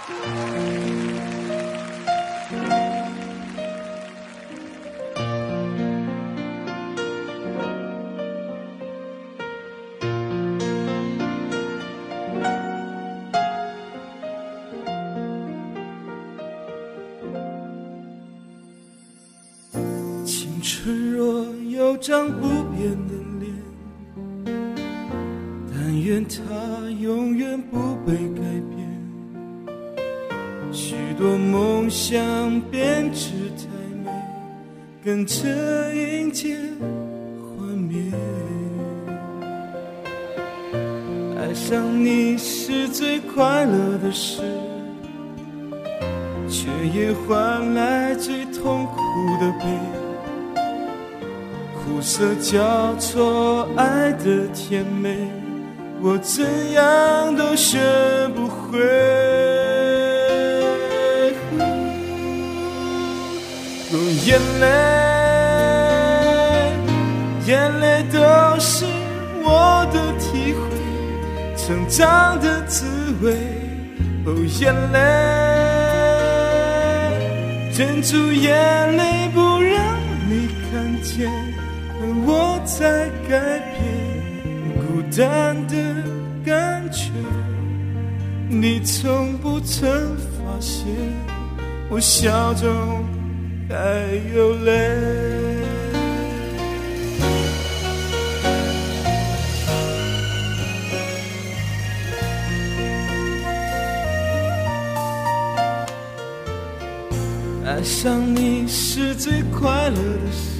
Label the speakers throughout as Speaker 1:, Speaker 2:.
Speaker 1: 青春若有张不变的脸，但愿它永远不被改变。许多梦想编织太美，跟着迎接幻灭。爱上你是最快乐的事，却也换来最痛苦的悲。苦涩交错，爱的甜美，我怎样都学不会。眼泪，眼泪都是我的体会，成长的滋味。眼泪，忍住眼泪不让你看见，我在改变孤单的感觉。你从不曾发现，我笑中还有泪。爱上你是最快乐的事，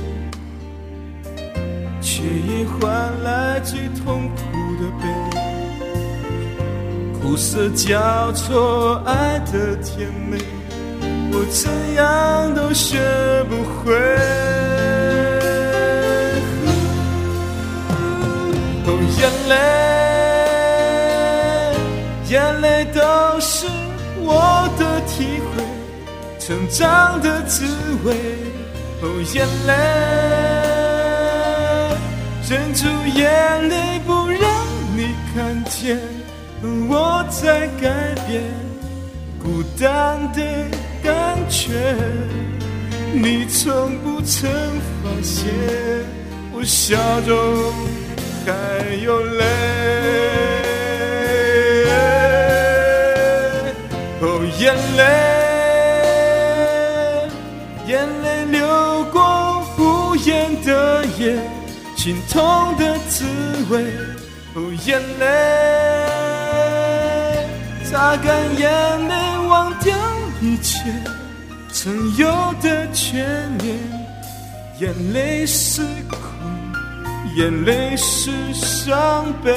Speaker 1: 却也换来最痛苦的悲。苦涩交错，爱的甜美，我怎样都学不会。眼泪，眼泪都是我的体会，成长的滋味。眼泪，忍住眼泪不让你看见，我在改变孤单的感觉。你从不曾发现，我笑中还有泪。眼泪，眼泪流过无言的眼，心痛的滋味。眼泪，擦干眼泪，忘掉一切曾有的眷恋。眼泪是苦，眼泪是伤悲，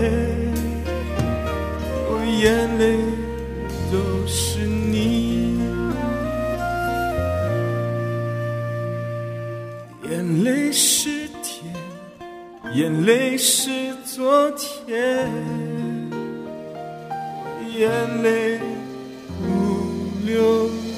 Speaker 1: 眼泪都是你。眼泪是甜，眼泪是昨天，眼泪不流